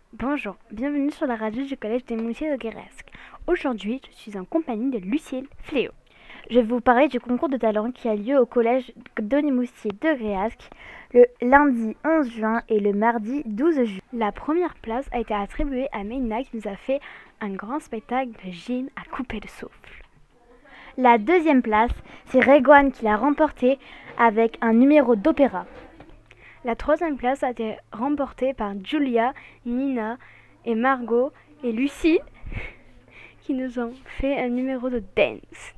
Bonjour, bienvenue sur la radio du collège des Moutiers de Guérasque. Aujourd'hui, je suis en compagnie de Lucille Fléau. Je vais vous parler du concours de talent qui a lieu au collège Denis Moustier de Guérasque le lundi 11 juin et le mardi 12 juin. La première place a été attribuée à Meina qui nous a fait un grand spectacle de gym à couper le souffle. La deuxième place, c'est Régoine qui l'a remportée avec un numéro d'opéra. La troisième place a été remportée par Julia, Nina et Margot et Lucie qui nous ont fait un numéro de dance.